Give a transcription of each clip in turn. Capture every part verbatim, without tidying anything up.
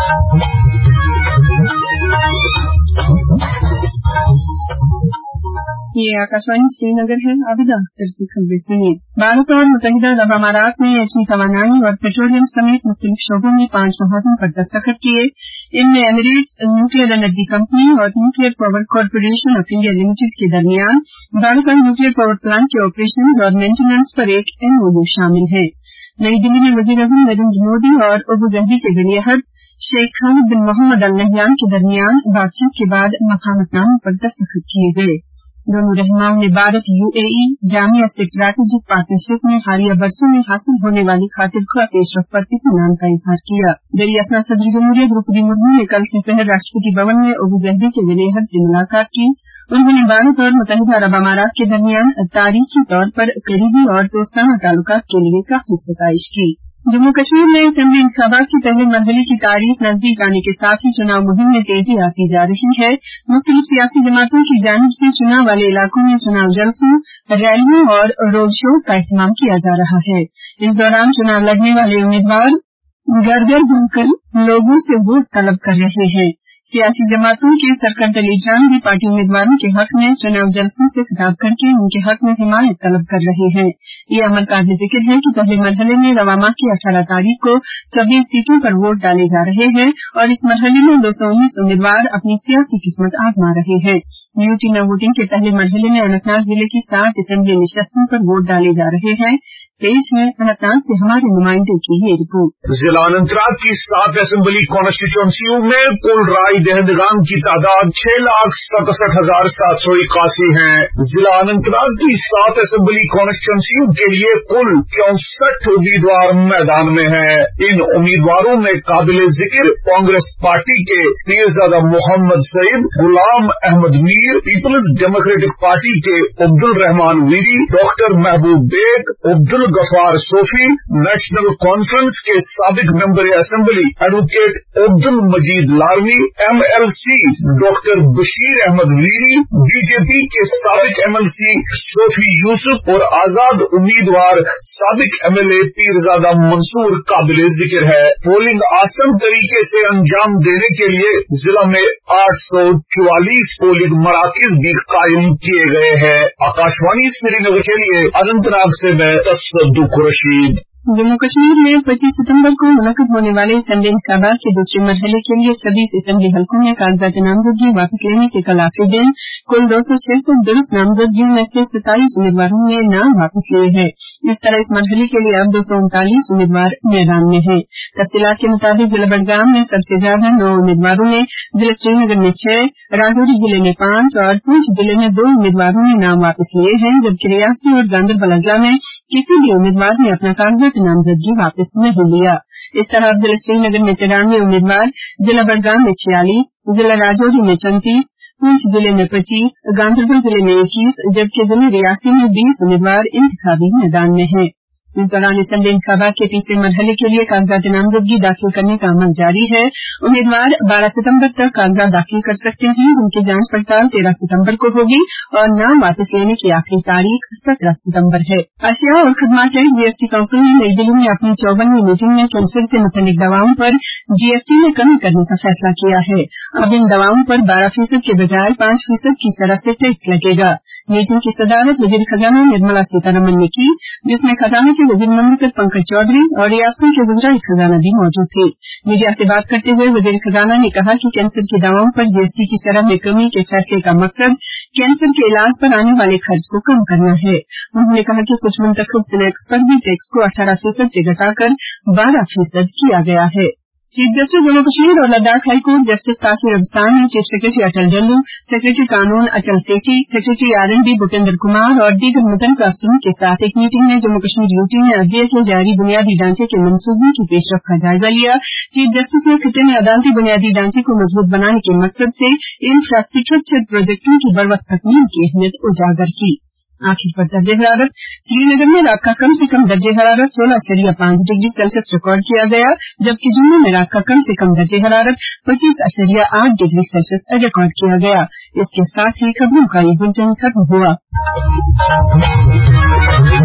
ये आकाशवाणी श्रीनगर है। आबिदा फिर से खबरें सुनिए। भारत और मुत्तहिदा अरब अमारात ने एटमी तवानाई और पेट्रोलियम समेत मुख्तलिफ शोबों में पांच मुआहदों पर दस्तखत किए। इनमें एमिरेट्स न्यूक्लियर एनर्जी कंपनी और nuclear power corporation of India limited के दरमियान बारका न्यूक्लियर पावर प्लांट के ऑपरेशन और मेंटेनेंस पर एक एमओयू शामिल है। नई दिल्ली में वजीर अज़म नरेंद्र मोदी और अबूजहबी के वलीअहद Sheikh Khalid bin Mohamed Al Nahyan के दरमियान बातचीत के बाद मफाहमतनामे पर दस्तखत किए गए। दोनों रहनुमाओं ने भारत यूएई जामिया स्ट्रैटेजिक पार्टनरशिप में हालिया बरसों में हासिल होने वाली खातिरख्वाह पेशरफ पर इत्मीनान का इजहार किया। दरी असना सदर जमहूरिया द्रौपदी मुर्मू ने कल दोपहर राष्ट्रपति भवन में अबूजहबी के वलीअहद से मुलाकात की। उन्होंने भारत और मुत्तहिदा अरब अमारात के दरमियान तारीखी तौर पर करीबी और दोस्ताना ताल्लुकात के लिए काफी सताइश की। जम्मू कश्मीर में असेंबली इंतखाबात के पहले मरहले की तारीख नजदीक आने के साथ ही चुनाव मुहिम में तेजी आती जा रही है। मुख्तलिफ सियासी जमातों की जानिब से चुनाव वाले इलाकों में चुनाव जलसों, रैलियों और रोड शोज का एहतमाम किया जा रहा है। इस दौरान चुनाव लड़ने वाले उम्मीदवार घर घर जाकर लोगों से वोट तलब कर रहे हैं। सियासी जमातों के सरकर्दा लीडरान भी पार्टी उम्मीदवारों के हक में चुनाव जलसों से खिताब करके उनके हक में हिमायत तलब कर रहे हैं। ये अमल काबिल जिक्र है कि पहले मरहले में रवा माह की अठारह तारीख को चौबीस सीटों पर वोट डाले जा रहे हैं और इस मरहले में दो सौ उन्नीस उम्मीदवार अपनी सियासी किस्मत आजमा रहे हैं। ड्यूटी में वोटिंग के पहले मरहले में अनंतनाग जिले की साठ असेंबली निशस्तों पर वोट डाले जा रहे हैं। पेश है अनंतनाग से हमारे नुमाइंदे की ये रिपोर्ट। जिला अनंतनाग की सात असेंबली कॉन्स्टिट्यूंसियों में कुल राय दहिंदगान की तादाद छह लाख सतसठ हजार सात सौ इक्यासी है। जिला अनंतनाग की सात असेंबली कॉन्स्टिट्यूंसियों के लिए कुल चौसठ उम्मीदवार मैदान में हैं। इन उम्मीदवारों में काबिल जिक्र कांग्रेस पार्टी के पीरजादा मोहम्मद सईद, गुलाम अहमद मीर, पीपल्स डेमोक्रेटिक पार्टी के अब्दुल रहमान वीरी, डॉक्टर महबूब बेग, अब्दुल गफार सोफी, नेशनल कॉन्फ्रेंस के साबिक member assembly advocate Abdul Majeed Larvi, M L C doctor Bashir Ahmad Veeri, BJP के साबिक एमएलसी सोफी यूसुफ और आजाद उम्मीदवार साबिक एमएलए पीरजादा मंसूर काबिल जिक्र है। पोलिंग आसान तरीके से अंजाम देने के लिए जिला में आठ सौ चौवालीस पोलिंग मराकज भी कायम किए गए हैं। आकाशवाणी श्रीनगर के लिए अनंतनाग से मैं तसद्दुक रशीद। जम्मू कश्मीर में पच्चीस सितंबर को मुनक्किद होने वाले असेंबली इंतखाबात के दूसरे मरहले के लिए छब्बीस असेंबली हलकों में कागजात नामजदगी वापस लेने के कल आखिरी दिन कुल दो सौ छियासठ दुरुस्त नामजदगियों में से सताईस उम्मीदवारों ने नाम वापस लिए हैं। इस तरह इस मरहले के लिए अब दो सौ उनतालीस उम्मीदवार मैदान में हैं। तफसीलात के मुताबिक जिला बडगाम में सबसे ज्यादा नौ उम्मीदवारों ने, जिला श्रीनगर में छह, राजौरी जिले में पांच और पुंछ जिले में दो उम्मीदवारों ने नाम वापस लिए हैं, जबकि रियासी और गांधरबल अजला में किसी भी उम्मीदवार ने अपना कागजात नामजदगी वापस नहीं लिया। इस तरह अब जिला श्रीनगर में तिरानवे उम्मीदवार, जिला बडगाम में छियालीस, जिला राजौरी में चौंतीस, पुंछ जिले में पच्चीस, गांधरबल जिले में इक्कीस, जबकि जिला रियासी में बीस उम्मीदवार इंतखाबी मैदान में हैं। इस दौरान असेंबली इंतखाबात के तीसरे मरहले के लिए कागजात नामजदगी दाखिल करने का अमल जारी है। उम्मीदवार बारह सितंबर तक कागजात दाखिल कर सकते हैं, जिनकी जांच पड़ताल तेरह सितंबर को होगी और नाम वापस लेने की आखिरी तारीख सत्रह सितंबर है। अशिया और खदमात टैक्स जीएसटी काउंसिल ने नई दिल्ली में अपनी चौवनवीं मीटिंग में कैंसर से मुतल्लिक दवाओं पर जीएसटी में कमी करने का फैसला किया है। अब इन दवाओं पर बारह फीसद के बजाय पांच फीसद की शरह से टैक्स लगेगा। मीटिंग की सदारत वजीर खजाना निर्मला सीतारमण ने की, जिसमें खजाना के वजीर ममलकत पंकज चौधरी और रियासतों के वज़राए खजाना भी मौजूद थे। मीडिया से बात करते हुए वजीर खजाना ने कहा कि कैंसर की दवाओं पर जीएसटी की शरह में कमी के फैसले का मकसद कैंसर के इलाज पर आने वाले खर्च को कम करना है। उन्होंने कहा कि कुछ मुंतखब स्नैक्स पर भी टैक्स को अठारह फीसद से घटाकर बारह फीसद किया गया है। चीफ जस्टिस जम्मू कश्मीर और लद्दाख हाईकोर्ट जस्टिस तासिर अफसान ने chief secretary Atal Dulloo, secretary कानून अचल सेठी, सेक्रेटरी आरएनबी भूपेंद्र कुमार और दीगर मुतल्लिका अफसरों के साथ एक मीटिंग में जम्मू कश्मीर यूटी में अदलिया के जारी बुनियादी ढांचे के मंसूबों की पेशरफ का जायजा लिया। चीफ जस्टिस ने खिते में अदालती बुनियादी ढांचे को मजबूत बनाने के मकसद से इंफ्रास्ट्रक्चर प्रोजेक्टों की बरवक्त तकमील की अहमियत उजागर की। आखिर पर दर्जे हरारत श्रीनगर में रात का कम से कम दर्जे हरारत सोलह अशरिया पांच डिग्री सेल्सियस रिकॉर्ड किया गया, जबकि जम्मू में रात का कम से कम दर्जे हरारत पच्चीस अशरिया आठ डिग्री सेल्सियस रिकॉर्ड किया गया। इसके साथ ही खबरों का ये बुलेटिन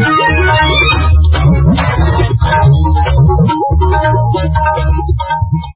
खत्म हुआ।